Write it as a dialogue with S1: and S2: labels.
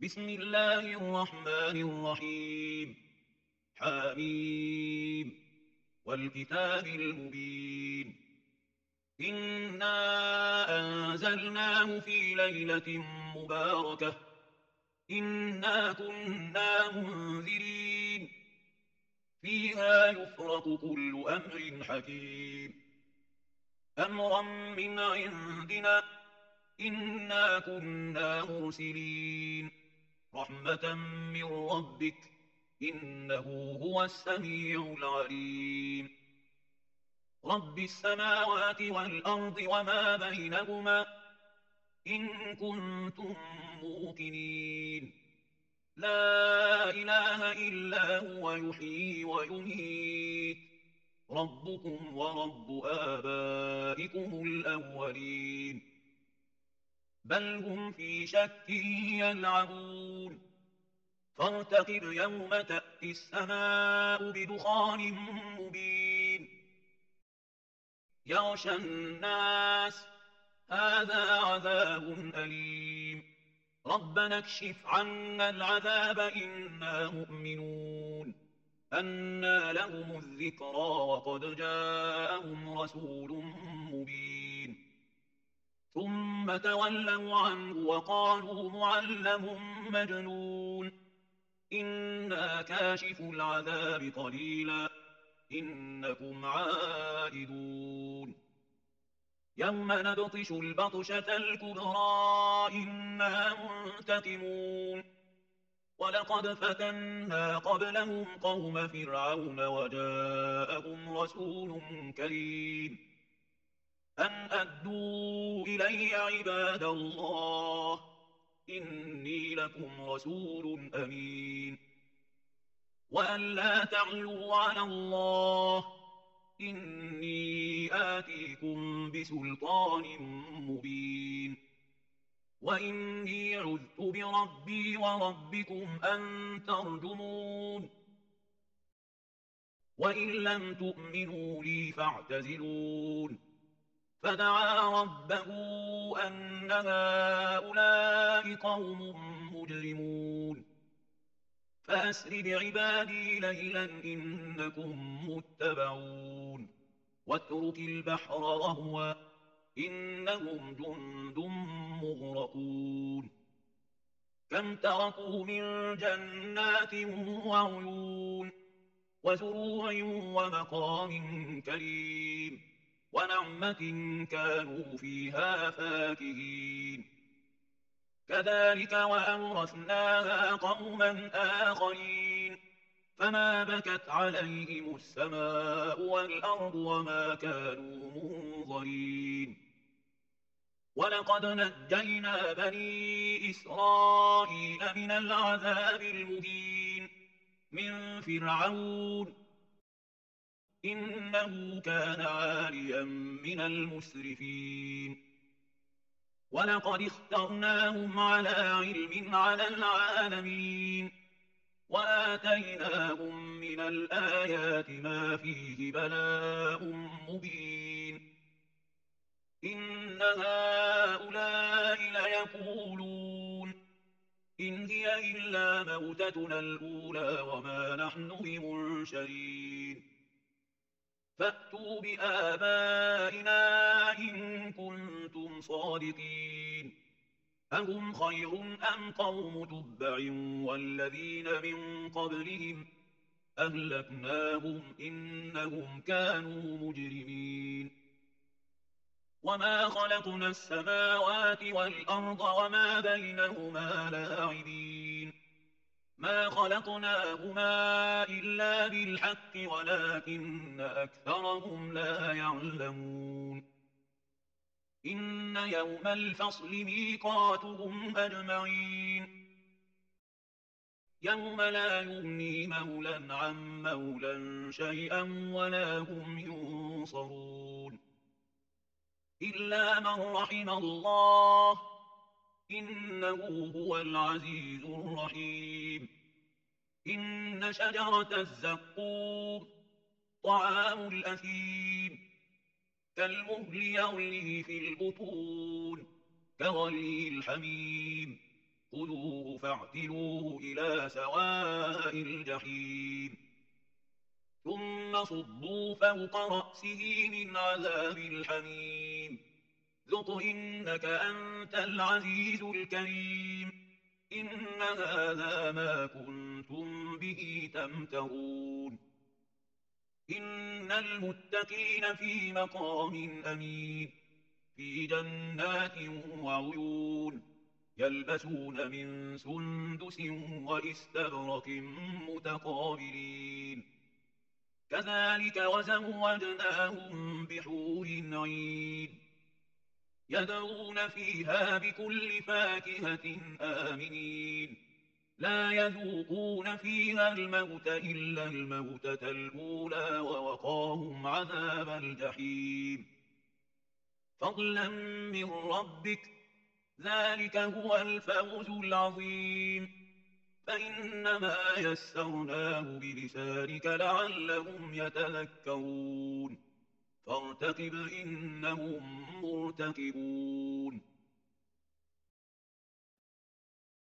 S1: بسم الله الرحمن الرحيم. حميم والكتاب المبين. إنا أنزلناه في ليلة مباركة. إنا كنا منذرين فيها يفرق كل أمر حكيم أمرا من عندنا. إنا كنا مرسلين رحمة من ربك إنه هو السميع العليم. رب السماوات والأرض وما بينهما إن كنتم موقنين. لا إله إلا هو يحيي ويميت ربكم ورب آبائكم الأولين بل هم في شك يلعبون. فارتقب يوم تأتي السماء بدخان مبين يغشى الناس هذا عذاب أليم. ربنا اكشف عنا العذاب إنا مؤمنون. أنى لهم الذكرى وقد جاءهم رسول مبين ثم تولوا عنه وقالوا معلم مجنون. إنا كاشف العذاب قليلا إنكم عائدون. يوم نبطش البطشة الكبرى إنا منتقمون. ولقد فتنا قبلهم قوم فرعون وجاءهم رسول كريم أن أدوا إلي عباد الله إني لكم رسول أمين وأن لا تعلوا على الله إني آتيكم بسلطان مبين وإني عذت بربي وربكم أن ترجمون. وإن لم تؤمنوا لي فاعتزلون. فدعا ربه أن هؤلاء قوم مجرمون فأسر بعبادي ليلا إنكم متبعون. واترك البحر رهوا إنهم جند مغرقون. كم تركوا من جنات وعيون وزروع ومقام كريم ونعمة كانوا فيها فاكهين. كذلك وأورثناها قوما آخرين فما بكت عليهم السماء والأرض وما كانوا منظرين. ولقد نجينا بني إسرائيل من العذاب المهين من فرعون إنه كان عاليا من المسرفين. ولقد اخترناهم على علم على العالمين وآتيناهم من الآيات ما فيه بلاء مبين. إن هؤلاء ليقولون إن هي إلا موتتنا الأولى وما نحن بمنشرين. فأتوا بآبائنا إن كنتم صادقين. أهم خير أم قوم تبع والذين من قبلهم أهلكناهم إنهم كانوا مجرمين. وما خلقنا السماوات والأرض وما بينهما لاعبين. ما خلقناهما إلا بالحق ولكن أكثرهم لا يعلمون. إن يوم الفصل ميقاتهم أجمعين. يوم لا يغني مولى عن مولى شيئا ولا هم ينصرون إلا من رحم الله إنه هو العزيز الرحيم. إن شجرة الزقوم طعام الأثيم كالمهل يغلي في البطون كغلي الحميم خذوه فاعتلوه إلى سواء الجحيم ثم صبوا فوق رأسه من عذاب الحميم ذق إنك أنت العزيز الكريم إن هذا ما كنتم به تمترون إن المتقين في مقام أمين في جنات وعيون يلبسون من سندس وإستبرق متقابلين كذلك وزوجناهم بحور عين يدعون فيها بكل فاكهة آمنين لا يذوقون فيها الموت إلا الموتة الأولى ووقاهم عذاب الجحيم فضلا من ربك ذلك هو الفوز العظيم فإنما يسرناه بلسانك لعلهم يتذكرون فارتقب إنهم مرتقبون